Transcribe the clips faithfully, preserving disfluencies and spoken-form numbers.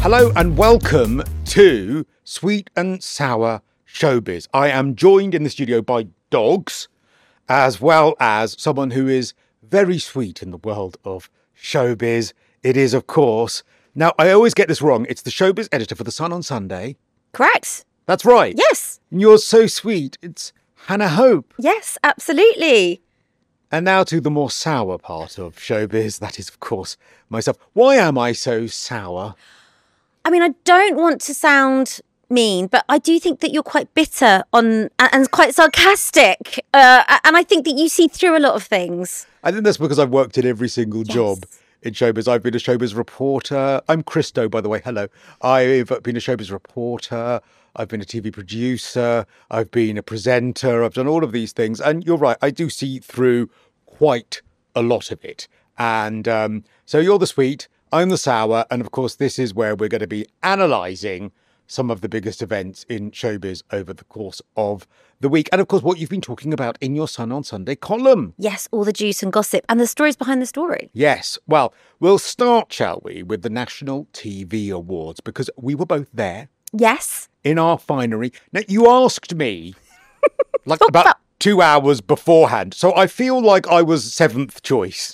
Hello and welcome to Sweet and Sour Showbiz. I am joined in the studio by dogs, as well as someone who is very sweet in the world of showbiz. It is, of course, now I always get this wrong, it's the showbiz editor for The Sun on Sunday. Correct. That's right. Yes. And you're so sweet. It's Hannah Hope. Yes, absolutely. And now to the more sour part of showbiz. That is, of course, myself. Why am I so sour? I mean, I don't want to sound mean, but I do think that you're quite bitter on and quite sarcastic. Uh, and I think that you see through a lot of things. I think that's because I've worked in every single Yes. job in showbiz. I've been a showbiz reporter. I'm Christo, by the way. Hello. I've been a showbiz reporter. I've been a T V producer. I've been a presenter. I've done all of these things. And you're right. I do see through quite a lot of it. And um, so you're the sweet, I'm the sour. And of course, this is where we're going to be analysing some of the biggest events in showbiz over the course of the week. And of course, what you've been talking about in your Sun on Sunday column. Yes, all the juice and gossip and the stories behind the story. Yes. Well, we'll start, shall we, with the National T V Awards, because we were both there Yes. in our finery. Now, you asked me like Talk about about- two hours beforehand, so I feel like I was seventh choice.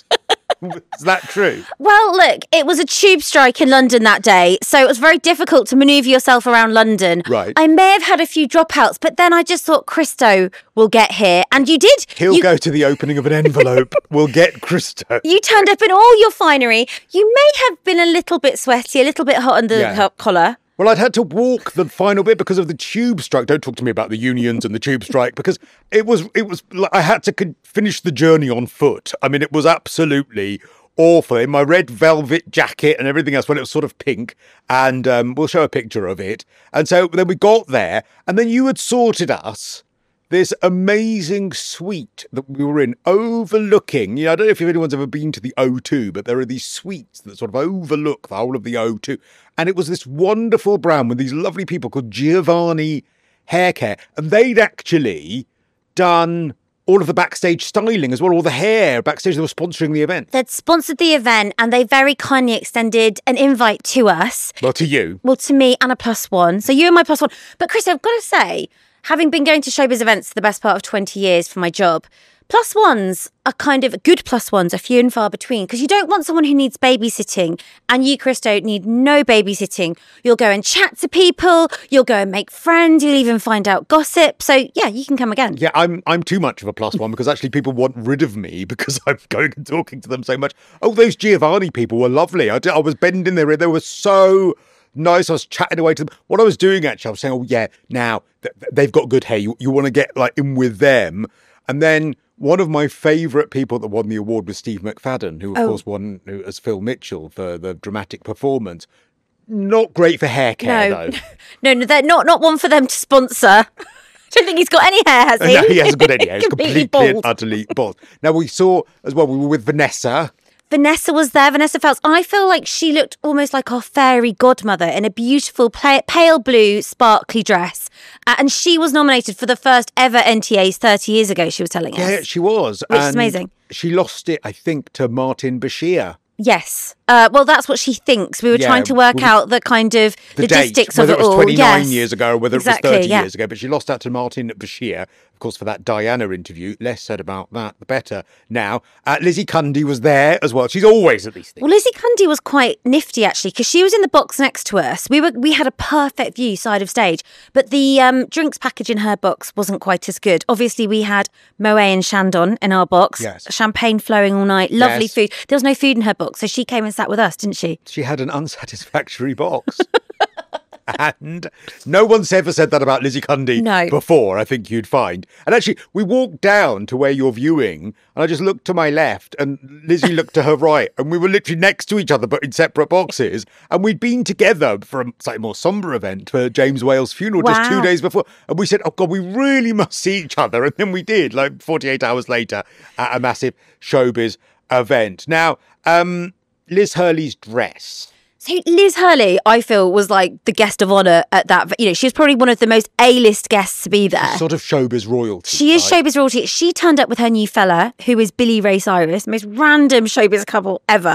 Is that true? Well, look, it was a tube strike in London that day, so it was very difficult to manoeuvre yourself around London. Right. I may have had a few dropouts, but then I just thought Christo will get here, and you did. He'll you, go to the opening of an envelope. We'll get Christo. You turned up in all your finery. You may have been a little bit sweaty, a little bit hot under Yeah. the collar. Well, I'd had to walk the final bit because of the tube strike. Don't talk to me about the unions and the tube strike, because it was, it was, I had to con- finish the journey on foot. I mean, it was absolutely awful in my red velvet jacket and everything else. Well, it was sort of pink, and um, we'll show a picture of it. And so then we got there, and then you had sorted us this amazing suite that we were in, overlooking, you know, I don't know if anyone's ever been to the O two, but there are these suites that sort of overlook the whole of the O two. And it was this wonderful brand with these lovely people called Giovanni Hair Care. And they'd actually done all of the backstage styling as well, all the hair backstage. They were sponsoring the event. They'd sponsored the event and they very kindly extended an invite to us. Well, to you. Well, to me and a plus one. So you and my plus one. But Chris, I've got to say, having been going to showbiz events for the best part of twenty years for my job, plus ones are kind of good plus ones are few and far between, because you don't want someone who needs babysitting. And you, Christo, need no babysitting. You'll go and chat to people. You'll go and make friends. You'll even find out gossip. So yeah, you can come again. Yeah, I'm I'm too much of a plus one, because actually people want rid of me because I'm going and talking to them so much. Oh, those Giovanni people were lovely. I, did, I was bending their ear. They were so nice. I was chatting away to them. What I was doing, actually, I was saying, oh, yeah, now th- they've got good hair. You, you want to get like in with them. And then one of my favourite people that won the award was Steve McFadden, who, of Oh. course, won as Phil Mitchell for the dramatic performance. Not great for hair care, No, though. no, no, they're not not one for them to sponsor. I don't think he's got any hair, has he? No, he hasn't got any hair. He's Completely completely and bald. utterly bald. Now, we saw as well, we were with Vanessa. Vanessa was there, Vanessa Feltz. I feel like she looked almost like our fairy godmother in a beautiful pale, pale blue sparkly dress. Uh, and she was nominated for the first ever N T As thirty years ago, she was telling us. Yeah, she was. Which is and amazing. She lost it, I think, to Martin Bashir. Yes. Uh, well, that's what she thinks. We were Yeah, trying to work we- out the kind of The logistics date, whether of it it was all. twenty-nine Yes. years ago or whether Exactly, it was thirty yeah. years ago. But she lost out to Martin Bashir, of course, for that Diana interview. Less said about that, the better. Now, uh, Lizzie Cundy was there as well. She's always at these things. Well, Lizzie Cundy was quite nifty, actually, because she was in the box next to us. We were we had a perfect view side of stage, but the um, drinks package in her box wasn't quite as good. Obviously, we had Moët and Chandon in our box. Yes. Champagne flowing all night. Lovely Yes. food. There was no food in her box, so she came and sat with us, didn't she? She had an unsatisfactory box. And no one's ever said that about Lizzie Cundy No. before, I think you'd find. And actually, we walked down to where you're viewing, and I just looked to my left, and Lizzie looked to her right, and we were literally next to each other, but in separate boxes. And we'd been together for a slightly more sombre event for James Whale's funeral just two Wow. days before. And we said, oh, God, we really must see each other. And then we did, like forty-eight hours later, at a massive showbiz event. Now, um, Liz Hurley's dress. So Liz Hurley, I feel, was like the guest of honour at that. You know, she was probably one of the most A-list guests to be there. Sort of showbiz royalty. She is right? showbiz royalty. She turned up with her new fella, who is Billy Ray Cyrus, most random showbiz couple ever.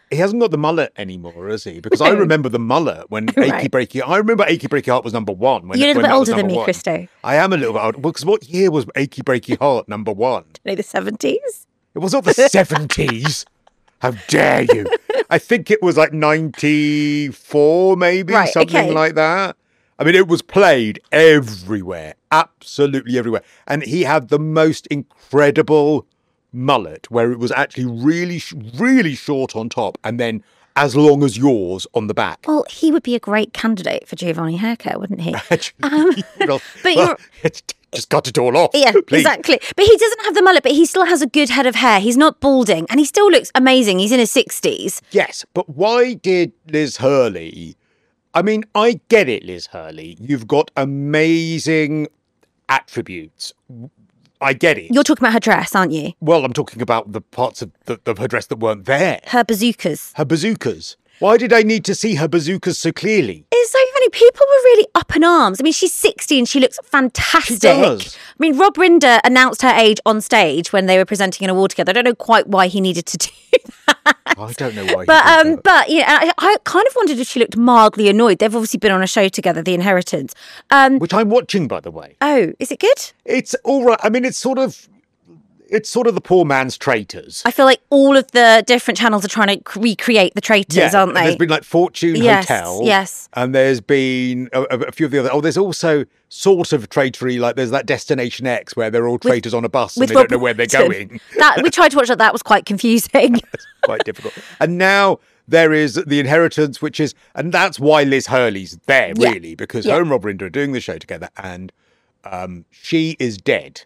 he hasn't got the mullet anymore, has he? Because I No. remember the mullet when Right. Achy Breaky. I remember Achy Breaky Heart was number one. When, You're a little when bit that was older than number me, one. Christo. I am a little bit older. Because what year was Achy Breaky Heart number one? No, the seventies. It was not the seventies. How dare you? I think it was like ninety-four, maybe, Right, something okay. like that. I mean, it was played everywhere, absolutely everywhere. And he had the most incredible mullet where it was actually really, sh- really short on top and then as long as yours on the back. Well, he would be a great candidate for Giovanni haircut, wouldn't he? um, but but you're- it's just cut it all off. Yeah, please. exactly. But he doesn't have the mullet, but he still has a good head of hair. He's not balding, and he still looks amazing. He's in his sixties. Yes, but why did Liz Hurley? I mean, I get it, Liz Hurley. You've got amazing attributes. I get it. You're talking about her dress, aren't you? Well, I'm talking about the parts of, the, of her dress that weren't there. Her bazookas. Her bazookas. Why did I need to see her bazookas so clearly? It's so funny. People were really up in arms. I mean, she's sixty and she looks fantastic. She does. I mean, Rob Rinder announced her age on stage when they were presenting an award together. I don't know quite why he needed to do that. I don't know why. But he did um, that. but yeah, I, I kind of wondered if she looked mildly annoyed. They've obviously been on a show together, The Inheritance. Um, Which I'm watching, by the way. oh, is it good? It's all right. I mean, it's sort of, it's sort of the poor man's Traitors. I feel like all of the different channels are trying to c- recreate the traitors, aren't they? There's been like Fortune Yes, Hotel. yes. And there's been a, a a few of the other. Oh, there's also sort of traitory, like there's that Destination X where they're all traitors on a bus and with they Rob don't know where they're Wilson. going. That we tried to watch that. That was quite confusing. It's quite difficult. And now there is The Inheritance, which is, and that's why Liz Hurley's there, Yeah. really, because Yeah. her and Rob Rinder are doing the show together and um, she is dead.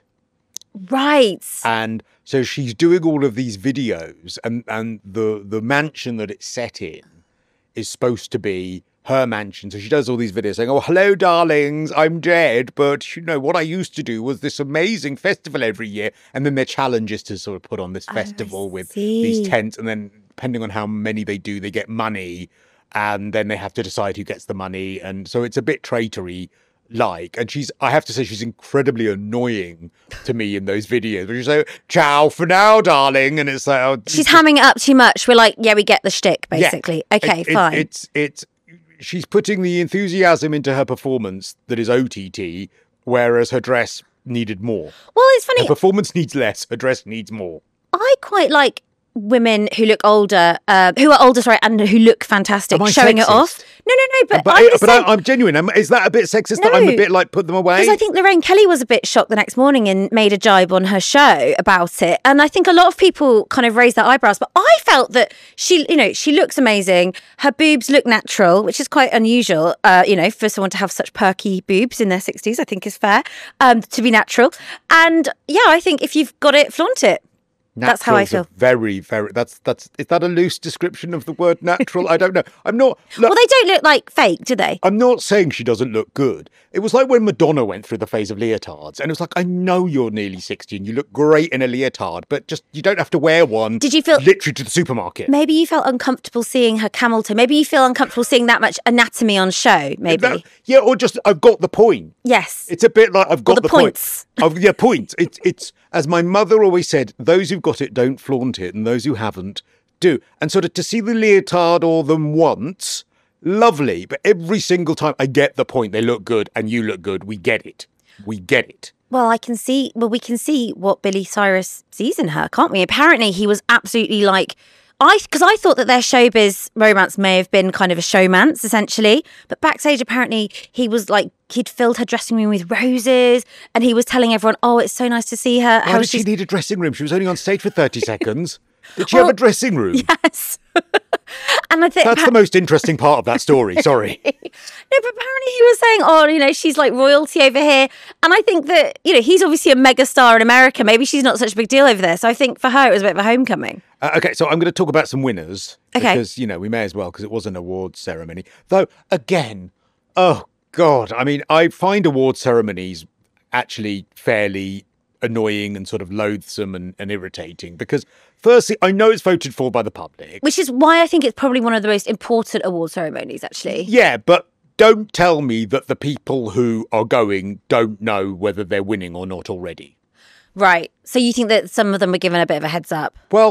Right. And so she's doing all of these videos, and, and the, the mansion that it's set in is supposed to be her mansion. So she does all these videos saying, oh, hello, darlings, I'm dead. But, you know, what I used to do was this amazing festival every year. And then their challenge is to sort of put on this festival with these see. tents. And then depending on how many they do, they get money. And then they have to decide who gets the money. And so it's a bit traitory like. And she's, I have to say, she's incredibly annoying to me in those videos. Where she's like, ciao for now, darling. And it's like, oh, She's hamming it up too much. We're like, yeah, we get the shtick, basically. yeah. Okay, It- it- fine. It's, it's, she's putting the enthusiasm into her performance that is O T T, whereas her dress needed more. well, it's funny. Her performance needs less, her dress needs more. I quite like women who look older, uh, who are older, sorry, and who look fantastic, Am I showing it sexist? off. No, no, no, but, But, I'm I, just but saying, I, I'm genuine. I'm, is that a bit sexist that I'm a No. bit like put them away? because I think Lorraine Kelly was a bit shocked the next morning and made a jibe on her show about it. And I think a lot of people kind of raised their eyebrows. But I felt that she, you know, she looks amazing. Her boobs look natural, which is quite unusual, uh, you know, for someone to have such perky boobs in their sixties, I think is fair, um, to be natural. And yeah, I think if you've got it, flaunt it. That's how I Natural's a feel. Very, very. That's that's. Is that a loose description of the word natural? I don't know. I'm not. Look, Well, they don't look like fake, do they? I'm not saying she doesn't look good. It was like when Madonna went through the phase of leotards, and it was like, I know you're nearly sixty and you look great in a leotard, but just you don't have to wear one. Did you feel- literally to the supermarket? Maybe you felt uncomfortable seeing her camel toe. Maybe you feel uncomfortable seeing that much anatomy on show, maybe. No, yeah, or just I've got the point. Yes. It's a bit like I've got the the, points. point. I've, yeah, points. It's it's as my mother always said: those who've got it don't flaunt it, and those who haven't do. And sort of to see the leotard or them once, lovely. But every single time, I get the point. They look good, and you look good. We get it. We get it. Well, I can see, well, we can see what Billy Cyrus sees in her, can't we? Apparently, he was absolutely like, I, because I thought that their showbiz romance may have been kind of a showmance, essentially. But backstage, apparently, he was like, he'd filled her dressing room with roses and he was telling everyone, oh, it's so nice to see her. Why How did she she's. need a dressing room? She was only on stage for thirty seconds. Did she Well, have a dressing room? Yes. And I think. That's the most interesting part of that story. Sorry. No, but apparently he was saying, oh, you know, she's like royalty over here. And I think that, you know, he's obviously a mega star in America. Maybe she's not such a big deal over there. So I think for her, it was a bit of a homecoming. Uh, okay, so I'm going to talk about some winners. Okay. Because, you know, we may as well, because it was an awards ceremony. Though, again, oh, God. I mean, I find award ceremonies actually fairly annoying and sort of loathsome and, and irritating. Because, firstly, I know it's voted for by the public. Which is why I think it's probably one of the most important award ceremonies, actually. Yeah, but don't tell me that the people who are going don't know whether they're winning or not already. Right. So you think that some of them were given a bit of a heads up? Well,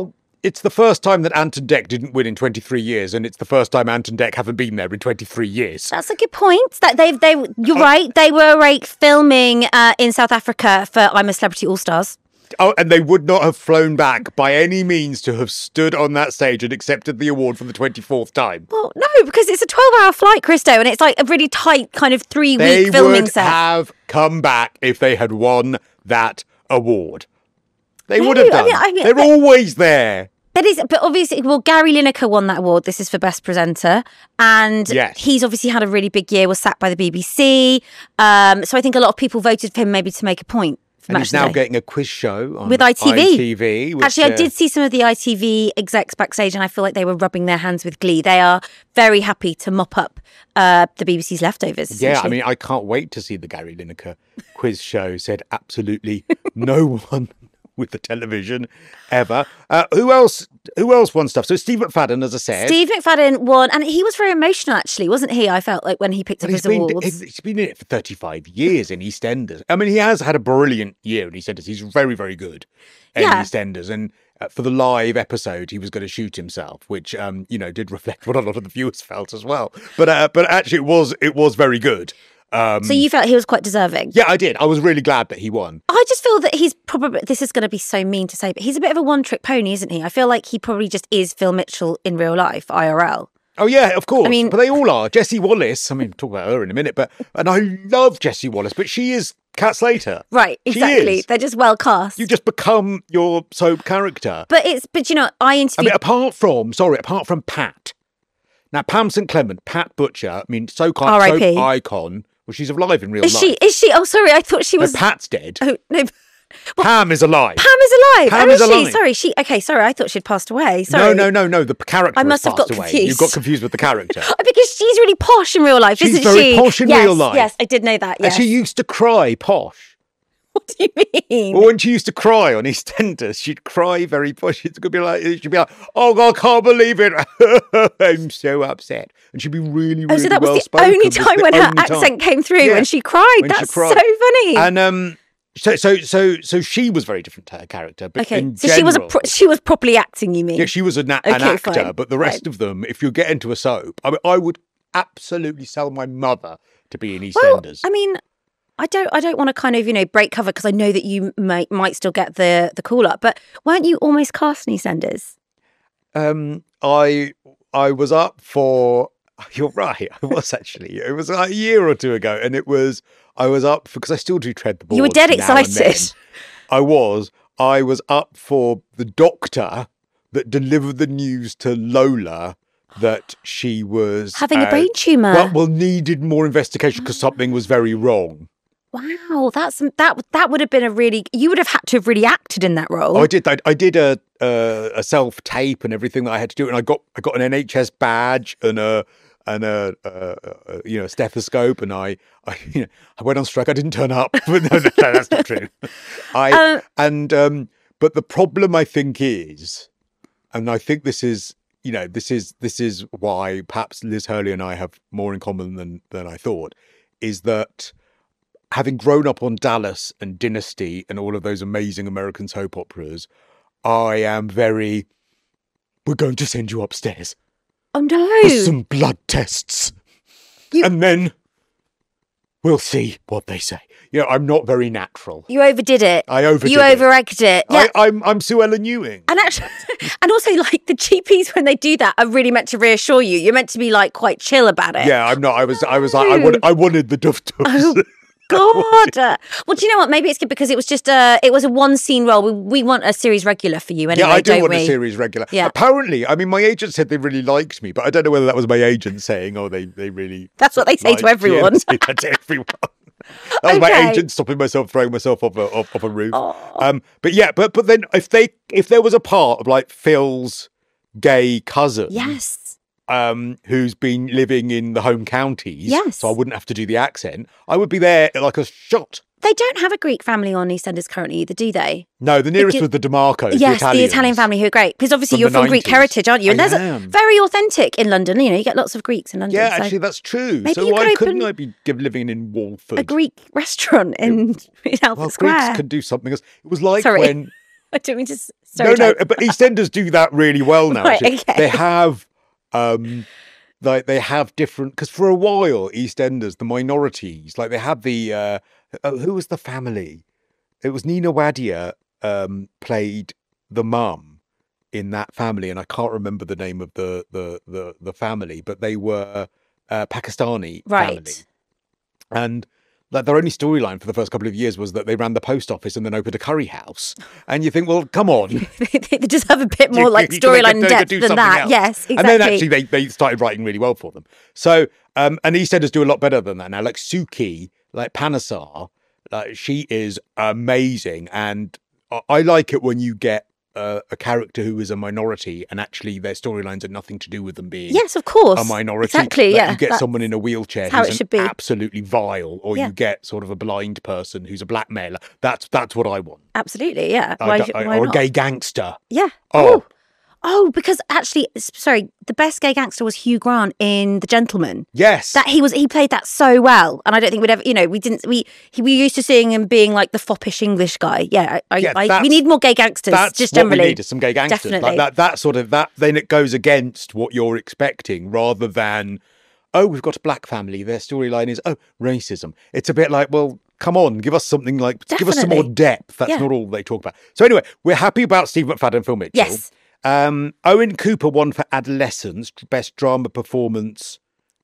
it's the first time that Ant and Dec didn't win in twenty-three years, and it's the first time Ant and Dec haven't been there in twenty-three years. That's a good point. That they've they you're uh, right. They were like filming uh, in South Africa for I'm a Celebrity All Stars. Oh, and they would not have flown back by any means to have stood on that stage and accepted the award for the twenty-fourth time. Well, no, because it's a twelve-hour flight, Christo, and it's like a really tight kind of three-week they filming would set. They would have come back if they had won that award. They no, would have done. I mean, I mean, They're but, always there. That is, but obviously, well, Gary Lineker won that award. This is for Best Presenter. And yes. he's obviously had a really big year, was sacked by the B B C. Um, so I think a lot of people voted for him maybe to make a point. And he's now getting a quiz show on with I T V. I T V which, Actually, I uh, did see some of the I T V execs backstage, and I feel like they were rubbing their hands with glee. They are very happy to mop up uh, the B B C's leftovers. Yeah, I mean, I can't wait to see the Gary Lineker quiz show. Said absolutely no one with the television ever. Uh, who else? Who else won stuff? So Steve McFadden, as I said, Steve McFadden won, and he was very emotional. Actually, wasn't he? I felt like when he picked well, up his been, awards. He's been in it for thirty-five years in EastEnders. I mean, he has had a brilliant year in EastEnders. He's very, very good in yeah. EastEnders, and uh, for the live episode, he was going to shoot himself, which um, you know, did reflect what a lot of the viewers felt as well. But uh, but actually, it was it was very good. Um, so you felt he was quite deserving? Yeah, I did. I was really glad that he won. I just feel that he's probably, this is going to be so mean to say, but he's a bit of a one-trick pony, isn't he? I feel like he probably just is Phil Mitchell in real life, I R L. Oh, yeah, of course. I mean, but they all are. Jessie Wallace, I mean, we'll talk about her in a minute, but and I love Jessie Wallace, but she is Kat Slater. Right, exactly. They're just well cast. You just become your soap character. But it's, but you know, I interviewed... I mean, apart from, sorry, apart from Pat. Now, Pam Saint Clement, Pat Butcher, I mean, soap, soap icon... Well, she's alive in real is life. Is she? Is she? Oh, sorry, I thought she was... No, Pat's dead. Oh, no. Well, Pam is alive. Pam is alive. Pam oh, is is she? alive. Sorry, she... Okay, sorry, I thought she'd passed away. Sorry. No, no, no, no, the character I must has have passed got away. confused. You got confused with the character. Because she's really posh in real life, she's isn't very she? posh in yes, real life. Yes, I did know that, yes. And she used to cry posh. What do you mean? Well, when she used to cry on EastEnders, she'd cry very posh. She'd be like, she'd be like, "Oh God, I can't believe it! I'm so upset," and she'd be really, really well spoken. Oh, so that was well the spoken. only time when her time. accent came through, Yeah. when she cried. When That's she cried. so funny. And um, so so so so she was very different to her character. But okay, in so general, she was a pro- she was properly acting. You mean? Yeah, she was a na- okay, an actor, fine. but the rest Fine. of them, if you get into a soap, I mean, I would absolutely sell my mother to be in Well, EastEnders. I mean, I don't, I don't want to kind of, you know, break cover because I know that you might might still get the the call up. But weren't you almost cast in EastEnders? Um, I I was up for. You're right. I was actually. It was like a year or two ago, and it was. I was up for because I still do tread the boards. You were dead now and excited. then. I was. I was up for the doctor that delivered the news to Lola that she was Having uh, a brain tumor. Well, well, needed more investigation because something was very wrong. Wow, that's that. That would have been a really. You would have had to have really acted in that role. Oh, I did. I, I did a uh, a self tape and everything that I had to do, and I got I got an N H S badge and a and a, a, a you know stethoscope, and I I you know I went on strike. I didn't turn up. no, no, no, that's not true. I Um, and um, but the problem I think is, and I think this is you know this is this is why perhaps Liz Hurley and I have more in common than than I thought, is that. Having grown up on Dallas and Dynasty and all of those amazing American soap operas, I am very, we're going to send you upstairs Oh no! for some blood tests. You- And then we'll see what they say. You know, I'm not very natural. You overdid it. I overdid You it. overacted it. Yeah. I, I'm, I'm Sue Ellen Ewing. And actually, and also, like the G Ps when they do that are really meant to reassure you. You're meant to be like quite chill about it. Yeah, I'm not. I was. I was like. I wanted. I wanted the duff duffs. Oh, God. Uh, well, do you know what? Maybe it's good because it was just a. It was a one scene role. We, we want a series regular for you anyway. Yeah, I do don't want we? a series regular. Yeah. Apparently, I mean, my agent said they really liked me, but I don't know whether that was my agent saying, "Oh, they they really." That's what they say to liked everyone. you. They say that to everyone. That was my Okay. agent stopping myself, throwing myself off a off, off a roof. Oh. Um, but yeah, but but then if they if there was a part of like Phil's gay cousin, Yes. um, who's been living in the home counties, Yes. so I wouldn't have to do the accent. I would be there like a shot. They don't have a Greek family on EastEnders currently either, do they? No, the nearest Because- was the DeMarcos. Yes, the, the Italian family who are great. Because obviously From you're the from Greek nineties. heritage, aren't you? And I there's am. a very authentic in London. You know, you get lots of Greeks in London. Yeah, so actually, that's true. maybe So you why could couldn't open I be giv- living in Walford? a Greek restaurant in, in Albert well, Square. Greeks can do something else. It was like Sorry. when I don't mean to s- No, no, stereotype. but EastEnders do that really well now. Right, actually. okay. They have, um, like they have different because for a while EastEnders, the minorities, like they had the uh, uh, who was the family? It was Nina Wadia um, played the mum in that family, and I can't remember the name of the the the, the family, but they were uh, Pakistani Right. family, and. Like their only storyline for the first couple of years was that they ran the post office and then opened a curry house. And you think, well, come on. They just have a bit more like You- you- they storyline could- and they could depth do than something that. else. Yes, exactly. And then actually they, they started writing really well for them. So, um, and EastEnders do a lot better than that now. Like Suki, like Panasar, like she is amazing. And I, I like it when you get uh, a character who is a minority and actually their storylines are nothing to do with them being Yes, of course. a minority. Exactly, Like yeah. you get That's- someone in a wheelchair how who's it an should be. absolutely vile, or Yeah. you get sort of a blind person who's a blackmailer. That's that's what I want. Absolutely, yeah. I Why, don't- I- why or not? a gay gangster. Yeah. Oh. Oh. Oh, because actually, s- sorry, the best gay gangster was Hugh Grant in The Gentleman. Yes. That he was, he played that so well, and I don't think we'd ever, you know, we didn't, we he, we used to seeing him being like the foppish English guy. Yeah, I, Yeah, I, I, that's- we need more gay gangsters. That's just what generally. we need is some gay gangsters. Definitely. Like that that sort of that then it goes against what you're expecting rather than, oh, we've got a black family. Their storyline is, oh, racism. It's a bit like, well, come on, give us something like give us some more Definitely. depth. That's Yeah. not all they talk about. So anyway, we're happy about Steve McFadden and Phil Mitchell. Yes. Um, Owen Cooper won for Adolescence, best drama performance.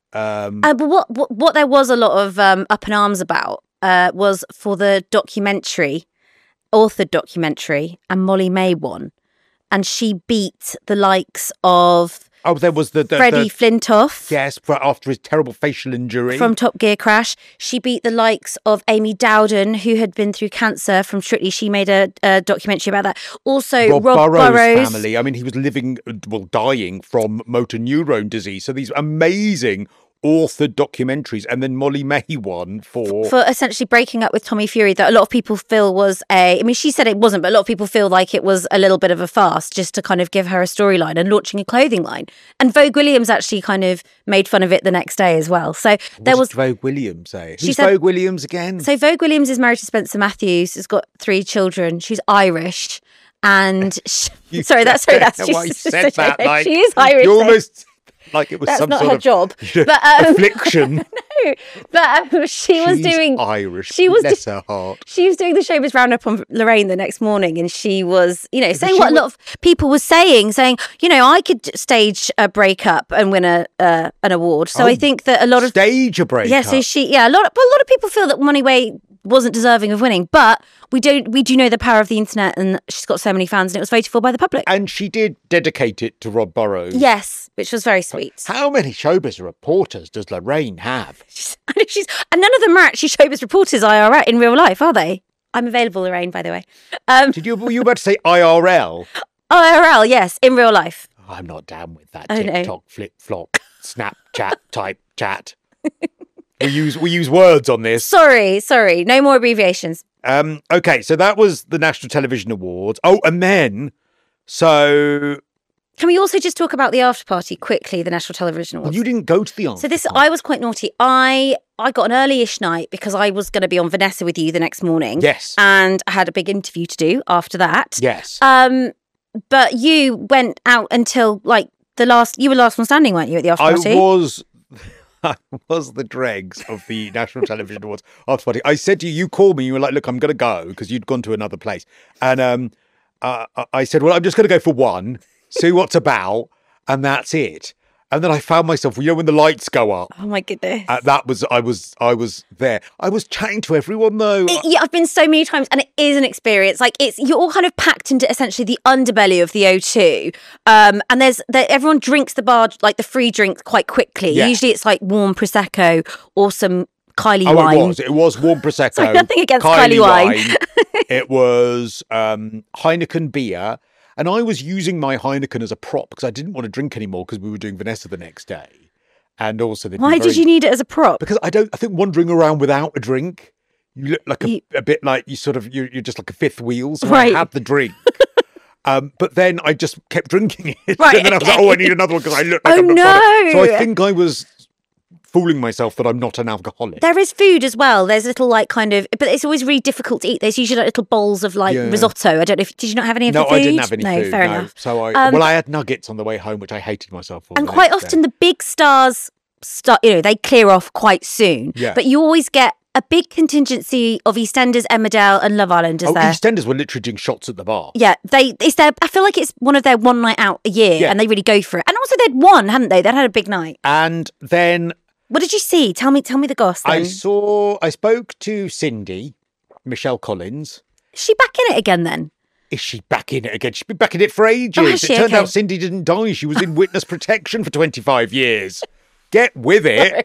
Um, Uh, but what, what what there was a lot of um, up in arms about uh, was for the documentary, authored documentary, and Molly May won, and she beat the likes of oh, there was the, the, Freddie the Flintoff. yes, for after his terrible facial injury. From Top Gear Crash. She beat the likes of Amy Dowden, who had been through cancer from Strictly. She made a, a documentary about that. Also, Rob, Rob, Burrows' Burrows. family. I mean, he was living, well, dying from motor neurone disease. So these amazing authored documentaries. And then Molly May won for... For essentially breaking up with Tommy Fury, that a lot of people feel was a. I mean, she said it wasn't, but a lot of people feel like it was a little bit of a farce just to kind of give her a storyline and launching a clothing line. And Vogue Williams actually kind of made fun of it the next day as well. So there what was. did Vogue Williams say? She Who's said- Vogue Williams again? So Vogue Williams is married to Spencer Matthews. Has got three children. She's Irish, and she, You- sorry, that's sorry, that's Why you just said that, like, she is Irish. You though. almost like it was That's some not sort her of job. you know, But, um, affliction. No, but um, she was She's doing. Irish. she was Bless her heart. She was doing the Showbiz Roundup on Lorraine the next morning, and she was, you know, saying she what a wa- lot of people were saying, saying, you know, I could stage a breakup and win a uh, an award. So I Oh, think that a lot of Stage a breakup. yeah, so she, yeah, a lot, of, but a lot of people feel that Moneyway wasn't deserving of winning, but we don't, we do know the power of the internet, and she's got so many fans, and it was voted for by the public. And she did dedicate it to Rob Burrows. Yes, which was very sweet. How many showbiz reporters does Lorraine have? She's, she's, and none of them are actually Showbiz reporters I R L in real life, are they? I'm available, Lorraine, by the way. Um, Did you were you about to say I R L? I R L, yes, in real life. I'm not down with that Oh, no. TikTok flip flop Snapchat type chat. We use we use words on this. Sorry, sorry, no more abbreviations. Um, okay, so that was the National Television Awards. Oh, and then so Can we also just talk about the after party quickly, the National Television Awards? you didn't go to the answer. So this, I was quite naughty. I I got an early-ish night because I was going to be on Vanessa with you the next morning. Yes. And I had a big interview to do after that. Yes. Um, but you went out until like the last. You were last one standing, weren't you, at the after I party? was I was the dregs of the National Television Awards after party. I said to you, you called me, you were like, look, I'm going to go because you'd gone to another place. And um, uh, I said, well, I'm just going to go for one, see what's about, and that's it. And then I found myself, you know, when the lights go up, Oh my goodness. uh, that was, I was, I was there. I was chatting to everyone though. It- yeah, I've been so many times, and it is an experience. Like it's you're all kind of packed into essentially the underbelly of the O two, um, and there's there, everyone drinks the bar like the free drink quite quickly. Yeah. Usually, it's like warm prosecco or some Kylie Oh, wine. it was. It was warm prosecco. Sorry, nothing against Kylie wine. It was um, Heineken beer, and I was using my Heineken as a prop because I didn't want to drink anymore because we were doing Vanessa the next day, and also they'd be Why did very- you need it as a prop? Because I don't. I think wandering around without a drink, you look like a, You- a bit like you sort of you're, you're just like a fifth wheel. So Right. I had the drink. Um, but then I just kept drinking it. Right, And then I was like, okay. oh, I need another one because I look like Oh, I'm not bothered. So no. I think I was fooling myself that I'm not an alcoholic. There is food as well. There's little like kind of, but it's always really difficult to eat. There's usually like little bowls of like Yeah. risotto. I don't know if, did you not have any of no, the food? I didn't have any no, food. fair no. enough. So I, Um, well, I had nuggets on the way home, which I hated myself for. And the quite next often day. the big stars start, you know, they clear off quite soon. Yeah. But you always get a big contingency of EastEnders, Emmerdale and Love Islanders Oh, there. EastEnders were literally doing shots at the bar. Yeah, they it's their. I feel like it's one of their one night out a year, Yeah. and they really go for it. And also, they'd won, hadn't they? They'd had a big night. And then What did you see? Tell me, tell me the goss. I Then. saw, I spoke to Cindy, Michelle Collins. Is she back in it again? Then Is she back in it again? She's been back in it for ages. Oh, has it she? turned Okay. out Cindy didn't die. She was in witness protection for twenty-five years. Get with it.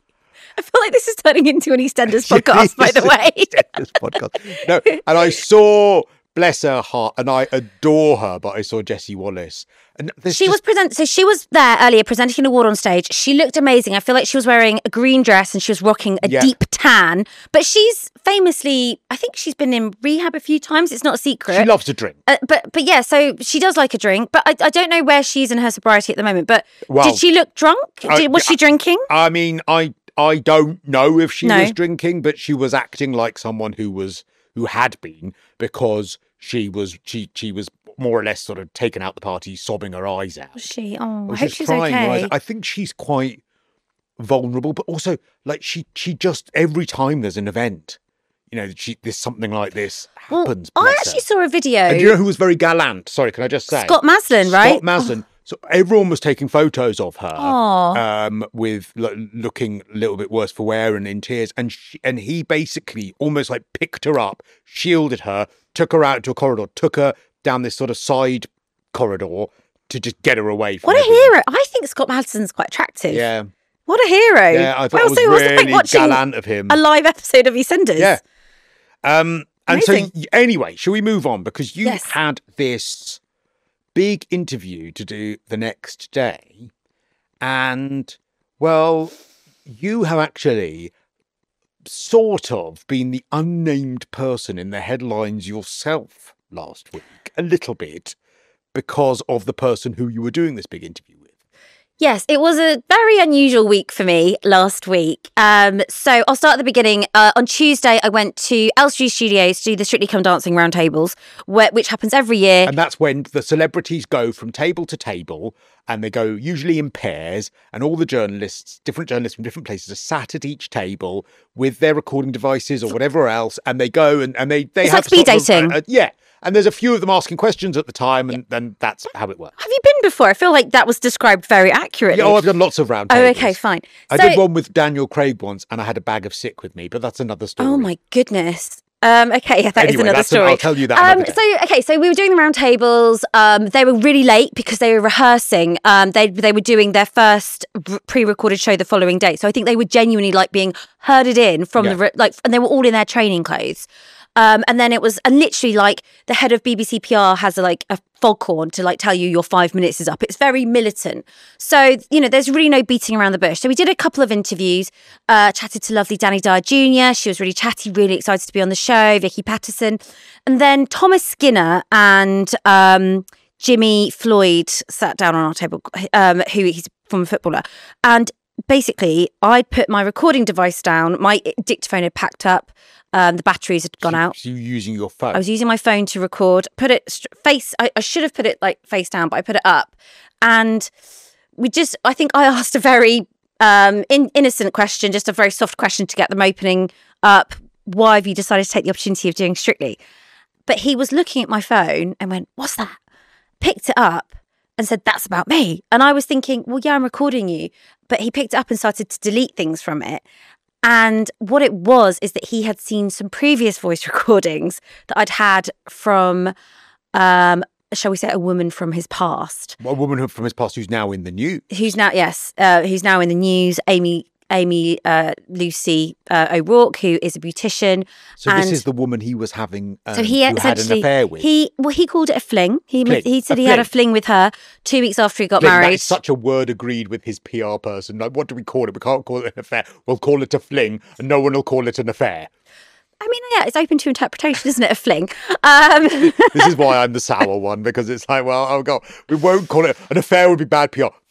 I feel like this is turning into an EastEnders podcast. By the way, EastEnders podcast. No, and I saw, bless her heart, and I adore her, but I saw Jessie Wallace. And there's she just- was present. So she was there earlier presenting an award on stage. She looked amazing. I feel like she was wearing a green dress and she was rocking a Yeah. deep tan. But she's famously, I think she's been in rehab a few times. It's not a secret. She loves to drink. Uh, but but yeah, so she does like a drink, but I, I don't know where she's in her sobriety at the moment. But Well, did she look drunk? I- Did, was she drinking? I mean, I I don't know if she No. was drinking, but she was acting like someone who was who had been, because she was she she was more or less sort of taken out the party, sobbing her eyes out. Was she? Oh, I Or hope she's she's crying her eyes okay. out. I think she's quite vulnerable, but also like she she just every time there's an event, you know, she there's something like this Well, happens. I bless actually her. saw a video. And do you know who was very gallant? Sorry, can I just say Scott Maslin, right? Scott Maslin. So everyone was taking photos of her, Aw. um, with lo- looking a little bit worse for wear and in tears, and she, and he basically almost like picked her up, shielded her, took her out to a corridor, took her down this sort of side corridor to just get her away from What a everyone. hero! I think Scott Maslin's quite attractive. Yeah, What a hero! yeah, I thought I it was also was like really watching gallant of him. a live episode of EastEnders. Yeah. Um, and Amazing. so, y- anyway, shall we move on? Because you Yes. had this big interview to do the next day. And, well, you have actually sort of been the unnamed person in the headlines yourself last week, a little bit, because of the person who you were doing this big interview with. Yes, it was a very unusual week for me last week. Um, so I'll start at the beginning. Uh, on Tuesday, I went to Elstree Studios to do the Strictly Come Dancing roundtables, where which happens every year. And that's when the celebrities go from table to table, and they go usually in pairs, and all the journalists, different journalists from different places, are sat at each table with their recording devices or whatever else, and they go and, and they, they It's have like speed sort of, dating. uh, uh, yeah. And there's a few of them asking questions at the time, and then that's how it works. Have you been before? I feel like that was described very accurately. Yeah, oh, I've done lots of round Oh, tables. okay, fine. I So- did one with Daniel Craig once, and I had a bag of sick with me, but that's another story. Oh my goodness. Um, okay, yeah, that is Anyway, another that's an- story. I'll tell you that Um, another day. so okay, so we were doing the round tables. Um, they were really late because they were rehearsing. Um, they they were doing their first r- pre-recorded show the following day. So I think they were genuinely like being herded in from Yeah. the re- like, and they were all in their training clothes. Um, and then it was, and literally like the head of B B C P R has a, like a foghorn to like tell you your five minutes is up. It's very militant. So, you know, there's really no beating around the bush. So we did a couple of interviews, uh, chatted to lovely Danny Dyer Junior She was really chatty, really excited to be on the show, Vicky Patterson. And then Thomas Skinner and um, Jimmy Floyd sat down on our table, um, who he's from a footballer. And basically, I'd put my recording device down, my dictaphone had packed up, um, the batteries had gone out. So you're using your phone. I was using my phone to record, put it st- face, I, I should have put it like face down, but I put it up. And we just, I think I asked a very um, in, innocent question, just a very soft question to get them opening up. Why have you decided to take the opportunity of doing Strictly? But he was looking at my phone and went, what's that? Picked it up and said, that's about me. And I was thinking, well, yeah, I'm recording you. But he picked it up and started to delete things from it. And what it was is that he had seen some previous voice recordings that I'd had from, um, shall we say, a woman from his past, A woman who- from his past who's now in the news. who's now, yes, uh, who's now in the news, Amy Amy uh, Lucy uh, O'Rourke, who is a beautician. So this and is the woman he was having, um, so he who had an essentially affair with. he well he called it a fling. He Fling. he said A he had a fling. fling with her two weeks after he got Fling, that married. is such a word agreed with his P R person. Like, what do we call it? We can't call it an affair. We'll call it a fling, and no one will call it an affair. I mean, yeah, it's open to interpretation, isn't it? A fling. Um, This is why I'm the sour one, because it's like, well, oh god, we won't call it an affair. Would be bad P R.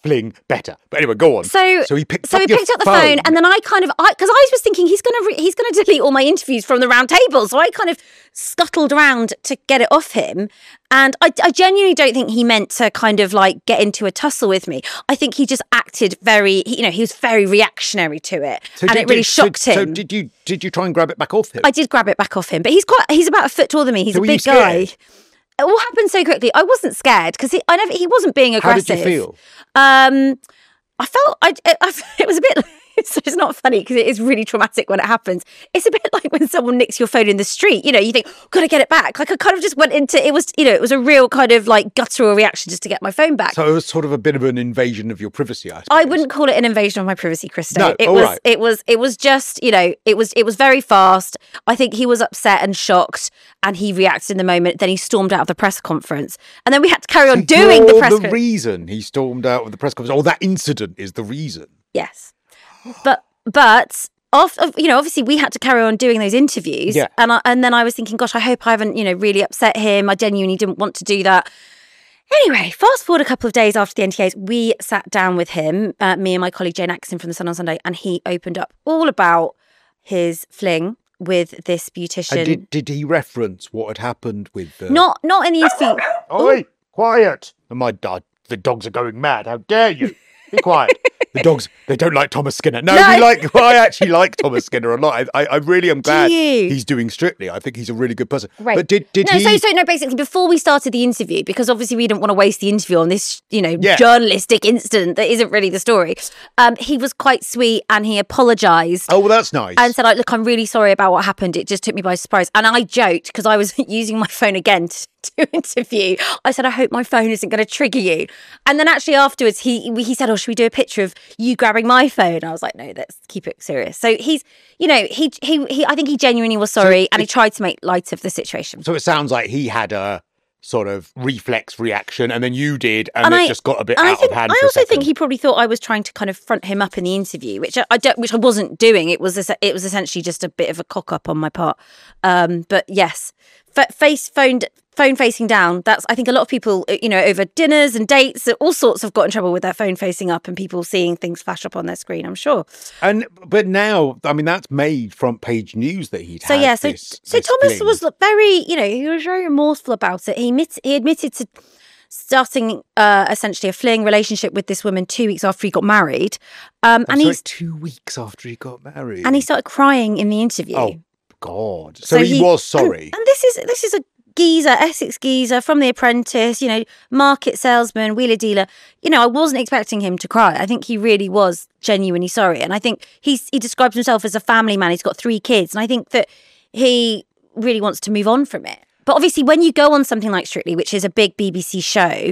fling better. But anyway, go on. So, so he picked so up he your picked up the phone. phone, and then I kind of, because I, I was thinking he's gonna re- he's gonna delete all my interviews from the round table. So I kind of scuttled around to get it off him, and I, I genuinely don't think he meant to kind of like get into a tussle with me. I think he just acted very, you know, he was very reactionary to it, So and did- it really did- so- shocked him. So did you did you try and grab it back off him? I did grab it back off him, but he's quite, he's about a foot taller than me. He's So a were you big guy. scared? It all happened so quickly. I wasn't scared because he, I never, he wasn't being How aggressive. did you feel? Um, I felt I, I it was a bit. It's, it's not funny because it is really traumatic when it happens. It's a bit like when someone nicks your phone in the street. You know, you think, gotta get it back. Like I kind of just went into it was, you know, it was a real kind of like guttural reaction just to get my phone back. So it was sort of a bit of an invasion of your privacy, I suppose. I wouldn't call it an invasion of my privacy, Christo. No, it all was right. it was it was just, you know, it was it was very fast. I think he was upset and shocked and he reacted in the moment. Then he stormed out of the press conference. And then we had to carry on So doing the you're press the conference. reason he stormed out of the press conference, or that incident is the reason. Yes. But but after, you know, obviously we had to carry on doing those interviews. Yeah. And I, and then I was thinking, gosh, I hope I haven't, you know, really upset him. I genuinely didn't want to do that. Anyway, fast forward a couple of days after the N T As, we sat down with him, uh, me and my colleague Jane Atkinson from The Sun on Sunday, and he opened up all about his fling with this beautician. And did, did he reference what had happened with the... Not not in the interview. Oi, quiet. And my dad, the dogs are going mad. How dare you? Be quiet. The dogs, they don't like Thomas Skinner. No, No. we like. Well, I actually like Thomas Skinner a lot. I, I, I really am glad you? he's doing Strictly. I think he's a really good person. Right. But did did no, he? so so no. Basically, before we started the interview, because obviously we didn't want to waste the interview on this, you know, Yeah. journalistic incident that isn't really the story. Um, he was quite sweet and he apologised. Oh, well, that's nice. And said, like, look, I'm really sorry about what happened. It just took me by surprise. And I joked because I was using my phone again to, to interview. I said, I hope my phone isn't going to trigger you. And then actually afterwards, he he said, oh, should we do a picture of you grabbing my phone? I was like, no, let's keep it serious. So he's, you know, he he he. I think he genuinely was sorry, and he tried to make light of the situation. So it sounds like he had a sort of reflex reaction, and then you did, and, And it I- just got a bit And out I think of hand. I for a also think second. he probably thought I was trying to kind of front him up in the interview, which I, I don't, which I wasn't doing. It was es- it was essentially just a bit of a cock up on my part. Um, but yes, F- face phoned phone facing down. That's I think a lot of people, you know, over dinners and dates, all sorts have got in trouble with their phone facing up and people seeing things flash up on their screen. I'm sure. And but now, I mean, that's made front page news that he'd So had yeah, so this- so this Thomas fling. was very, you know, he was very remorseful about it. He admit, he admitted to starting uh, essentially a fling relationship with this woman two weeks after he got married, um, I'm and sorry, he's two weeks after he got married. and he started crying in the interview. Oh God! So, he, was sorry. And, and this is this is a geezer, Essex geezer from The Apprentice, you know, market salesman, wheeler dealer. You know, I wasn't expecting him to cry. I think he really was genuinely sorry. And I think he's he describes himself as a family man. He's got three kids. And I think that he really wants to move on from it. But obviously, when you go on something like Strictly, which is a big B B C show,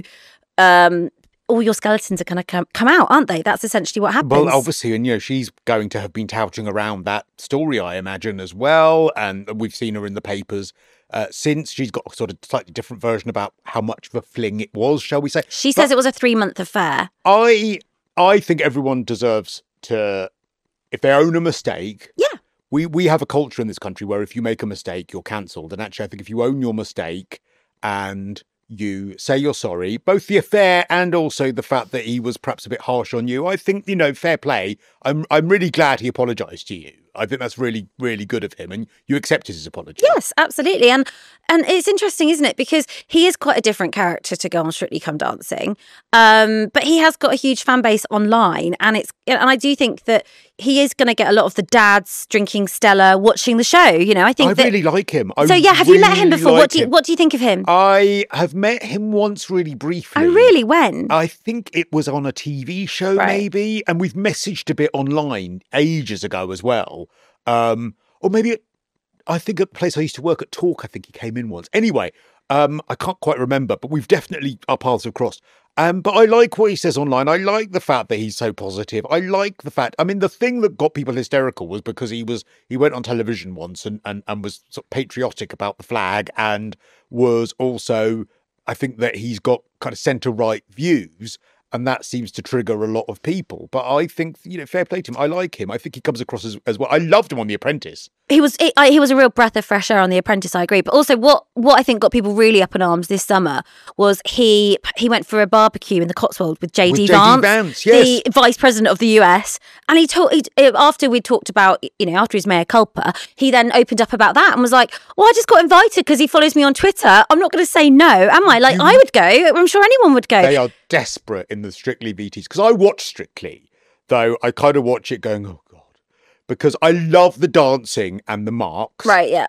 um, all your skeletons are going to come, come out, aren't they? That's essentially what happens. Well, obviously, and you know, she's going to have been touting around that story, I imagine, as well. And we've seen her in the papers uh, since. She's got a sort of slightly different version about how much of a fling it was, shall we say? She says it was a three-month affair. I I think everyone deserves to, if they own a mistake. Yeah. We we have a culture in this country where if you make a mistake, you're cancelled. And actually, I think if you own your mistake and you say you're sorry, both the affair and also the fact that he was perhaps a bit harsh on you, I think, you know, fair play. I'm I'm really glad he apologised to you. I think that's really, really good of him. And you accepted his apology. Yes, absolutely. And and it's interesting, isn't it? Because he is quite a different character to go on Strictly Come Dancing. Um, but he has got a huge fan base online. And it's and I do think that he is going to get a lot of the dads drinking Stella, watching the show. You know, I think I that. really like him. I so yeah, have you met him really before? like What do you him. what do you think of him? I have met him once really briefly. Oh, really? When? I think it was on a T V show, Right. maybe, and we've messaged a bit online ages ago as well. Um, or maybe at, I think at the place I used to work at Talk, I think he came in once. Anyway, um, I can't quite remember, but we've definitely, our paths have crossed. Um, but I like what he says online. I like the fact that he's so positive. I like the fact, I mean, the thing that got people hysterical was because he was, he went on television once and, and, and was sort of patriotic about the flag and was also, I think that he's got kind of centre-right views. And that seems to trigger a lot of people. But I think, you know, fair play to him. I like him. I think he comes across as, as well. I loved him on The Apprentice. He was he, I, he was a real breath of fresh air on The Apprentice, I agree. But also what what I think got people really up in arms this summer was he he went for a barbecue in the Cotswold with J D Vance, Vance yes. the Vice President of the U S. And he talked he, after we talked about, you know, after his mea culpa, he then opened up about that and was like, well, I just got invited because he follows me on Twitter. I'm not going to say no, am I? Like, I would go. I'm sure anyone would go. They are desperate in the Strictly V Ts. Because I watch Strictly, though I kind of watch it going, oh, God. Because I love the dancing and the marks. Right, yeah.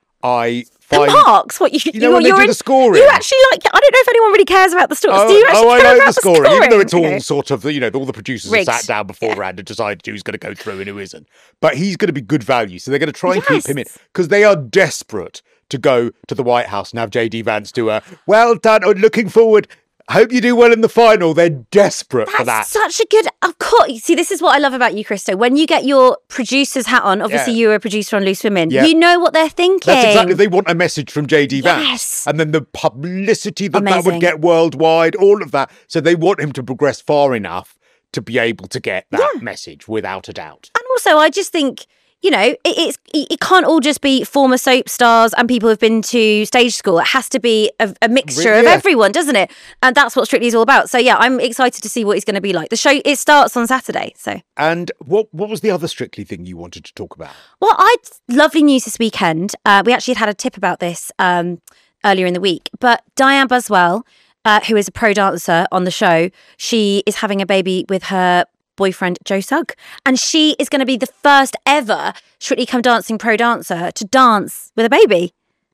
I The find... marks? What, you, You know when they you're do in, the scoring? You actually like... I don't know if anyone really cares about the stories. Oh, do you actually oh I care like about the scoring, scoring? even though it's all Okay. sort of, you know, all the producers Rigged. have sat down beforehand Yeah. and decided who's going to go through and who isn't. But he's going to be good value, so they're going to try and Yes. keep him in. Because they are desperate to go to the White House and have J D Vance do a, well done, oh, looking forward, hope you do well in the final. They're desperate for that. That's such a good... Of course. See, this is what I love about you, Christo. When you get your producer's hat on, obviously Yeah. you were a producer on Loose Women, Yeah. you know what they're thinking. That's exactly, they want a message from J D Vance. Yes. And then the publicity that that Amazing. would get worldwide, all of that. So they want him to progress far enough to be able to get that Yeah. message without a doubt. And also, I just think, you know, it, it's it can't all just be former soap stars and people who've been to stage school. It has to be a, a mixture Really, of yeah. everyone, doesn't it? And that's what Strictly is all about. So yeah, I'm excited to see what it's going to be like. The show, it starts on Saturday. So And what what was the other Strictly thing you wanted to talk about? well, I lovely news this weekend. Uh, we actually had had a tip about this um, earlier in the week, but Diane Buswell, uh, who is a pro dancer on the show, she is having a baby with her boyfriend Joe Sugg, and she is going to be the first ever Strictly Come Dancing pro dancer to dance with a baby.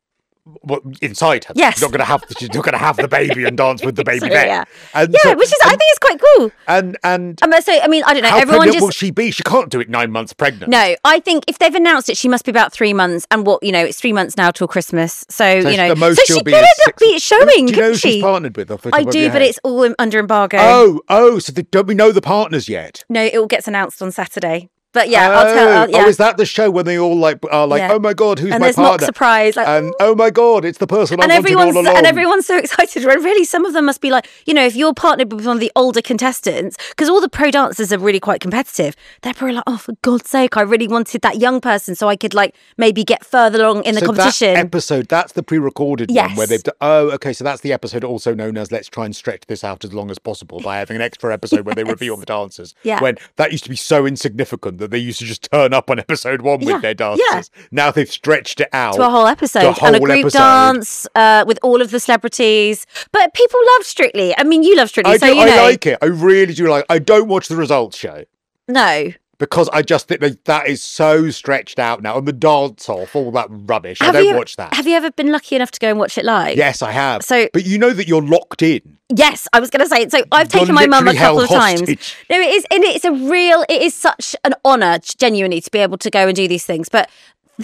What, inside her? Yes. She's not going to have she's not going to have the baby and dance with the baby So, there. yeah. And Yeah, so- which is I and, think it's quite cool. and and Um, so I mean, I don't know. how Everyone pregnant just will she be? She can't do it nine months pregnant. no. I think if they've announced it, she must be about three months. And what you know, it's three months now till Christmas. So, So you know, the most so she'll she be could is end up six- be showing, Do you know couldn't who she's she? partnered with? Off the I top of do, your but head? it's all in- under embargo. Oh, oh, so they, don't we know the partners yet? No, it all gets announced on Saturday. But yeah, I'll tell. I'll, yeah. Oh, is that the show when they all like are like, Yeah. oh my God, who's and my there's mock partner? surprise, like, And oh my God, it's the person I and wanted everyone's all along. and everyone's so excited. When really, some of them must be like, you know, if you're partnered with one of the older contestants, because all the pro dancers are really quite competitive. They're probably like, oh, for God's sake, I really wanted that young person so I could like maybe get further along in the so competition. that episode, that's the pre-recorded one Yes. where they've done, oh, okay, so that's the episode also known as let's try and stretch this out as long as possible by having an extra episode where they reveal the dancers. Yeah. When that used to be so insignificant that they used to just turn up on episode one Yeah. with their dancers. Yeah. Now they've stretched it out. to a whole episode To a and a whole group episode. dance uh, with all of the celebrities. But people love Strictly. I mean, you love Strictly, I, so do, you I know. like it. I really do like I don't watch the results show. No. Because I just think that, that is so stretched out now. And the dance off, all that rubbish. Have I don't you, watch that. Have you ever been lucky enough to go and watch it live? Yes, I have. So- but you know that you're locked in. Yes, I was going to say it. So I've You're taken my mum a literally couple held of times. hostage. No, it is, and it's a real. It is such an honour, genuinely, to be able to go and do these things. But,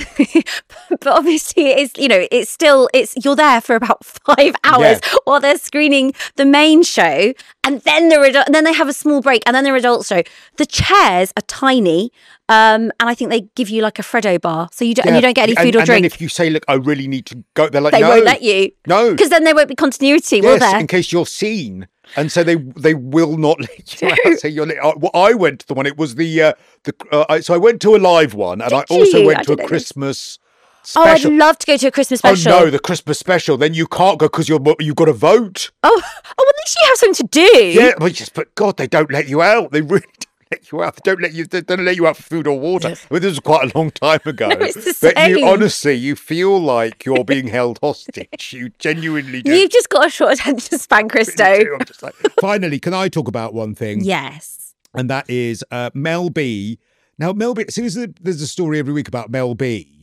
but obviously, it is. You know, it's still. It's you're there for about five hours Yeah. while they're screening the main show, and then the redu- and then they have a small break, and then the adult show. The chairs are tiny. Um, and I think they give you like a Freddo bar, so you don't and you don't get any and, food or and drink. then if you say, look, I really need to go, they're like, They no. won't let you. No. Because then there won't be continuity, will Yes, there? in case you're seen. And so they they will not let you out. So you're, li- uh, well, I went to the one, it was the, uh, the uh, I, so I went to a live one and I Did also you? went I to a didn't know this. Christmas Oh, I'd special. love to go to a Christmas Oh special. no, the Christmas special. Then you can't go because you're you've got to vote. Oh, oh, well, at least you have something to do. Yeah, but just but God, they don't let you out. They really don't let you out. They don't let you. They don't let you out for food or water. I mean, this was quite a long time ago. No, it's the But you same. honestly, you feel like you're being held hostage. You genuinely do. You've just got a short attention span, Christo. I'm just like, finally, can I talk about one thing? Yes. And that is uh, Mel B. Now, Mel B. So there's a, there's a story every week about Mel B.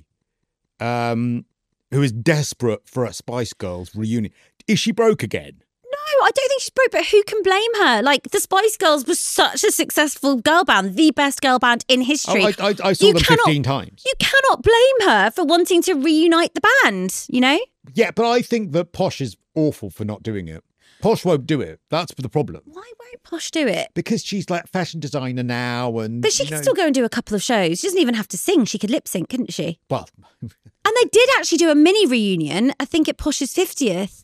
Um, who is desperate for a Spice Girls reunion. Is she broke again? No, I don't think she's broke, but who can blame her? Like, the Spice Girls was such a successful girl band, the best girl band in history. Oh, I, I, I saw You them cannot- fifteen times. You cannot blame her for wanting to reunite the band, you know? Yeah, but I think that Posh is awful for not doing it. Posh won't do it. That's the problem. Why won't Posh do it? Because she's like fashion designer now, and But she you can know, still go and do a couple of shows. She doesn't even have to sing. She could lip sync, couldn't she? well, And they did actually do a mini reunion, I think at Posh's fiftieth,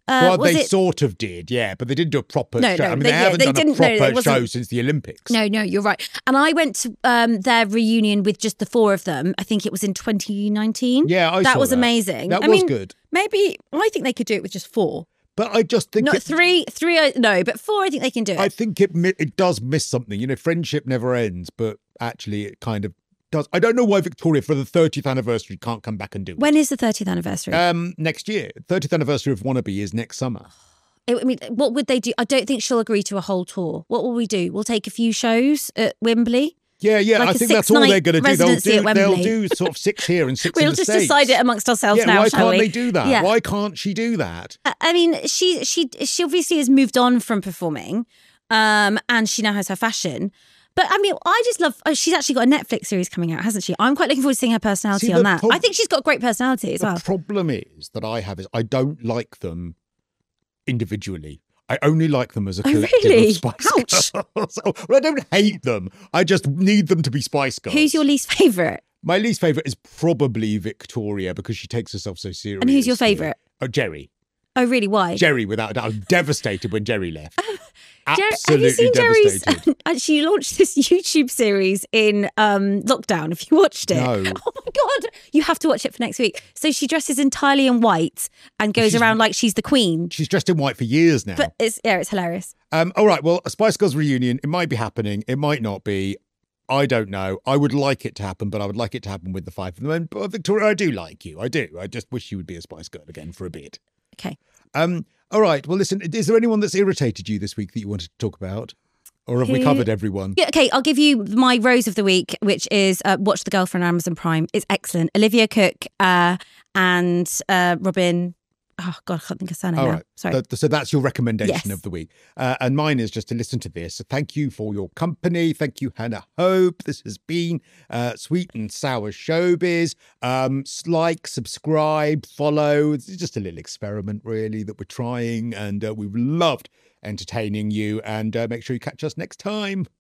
Uh, well, was they it? sort of did, yeah, but they didn't do a proper No, show. no, I mean, they- they, yeah, haven't they done didn't- a no, it proper wasn't- show since the Olympics. No, no, you're right. And I went to um, their reunion with just the four of them. I think it was in twenty nineteen. Yeah, I that saw was that. amazing. That I was mean, good. Maybe I think they could do it with just four. But I just think Not it, three, three. I- No, but four. I think they can do it. I think it mi- it does miss something. You know, friendship never ends, but actually, it kind of does. I don't know why Victoria, for the thirtieth anniversary, can't come back and do it. When is the thirtieth anniversary? Um, next year, thirtieth anniversary of Wannabe is next summer. I mean, what would they do? I don't think she'll agree to a whole tour. What will we do? We'll take a few shows at Wembley. Yeah, yeah, Like I a think that's all six-night they're going to do. They'll residency do, at they'll Wembley. do sort of six here and six in We'll the just States. decide it amongst ourselves yeah, now, why shall can't we? they do that? Yeah. Why can't she do that? I- I mean, she she she obviously has moved on from performing, um, and she now has her fashion. But I mean, I just love. Oh, she's actually got a Netflix series coming out, hasn't she? I'm quite looking forward to seeing her personality See, on the that. prob- I think she's got a great personality as The well. problem is that I have is I don't like them individually. I only like them as a Oh, collective really? of Spice Ouch. Girls. Well, I don't hate them. I just need them to be Spice Girls. Who's your least favourite? My least favourite is probably Victoria because she takes herself so seriously. And who's your favourite? Oh, Jerry. Oh, really? Why? Jerry, without a doubt. I was devastated when Jerry left. Jer- Absolutely have you seen Jerry's? devastated. She launched this YouTube series in um, lockdown. Have you watched it? No. Oh my god! You have to watch it for next week. So she dresses entirely in white and goes She's- around like she's the queen. She's dressed in white for years now. But it's yeah, it's hilarious. Um, all right, well, a Spice Girls reunion, it might be happening. It might not be. I don't know. I would like it to happen, but I would like it to happen with the five of them. And uh, Victoria, I do like you. I do. I just wish you would be a Spice Girl again for a bit. Okay. Um, all right. Well, listen, is there anyone that's irritated you this week that you wanted to talk about? Or have we Who- covered everyone? Yeah, okay, I'll give you my rose of the week, which is uh, Watch the Girlfriend on Amazon Prime. It's excellent. Olivia Cook uh, and uh, Robin. Oh God, I can't think of her name All now. right. Sorry. So, so that's your recommendation Yes. of the week. Uh, and mine is just to listen to this. So thank you for your company. Thank you, Hannah Hope. This has been uh, Sweet and Sour Showbiz. Um, like, subscribe, follow. It's just a little experiment, really, that we're trying. And uh, we've loved entertaining you. And uh, make sure you catch us next time.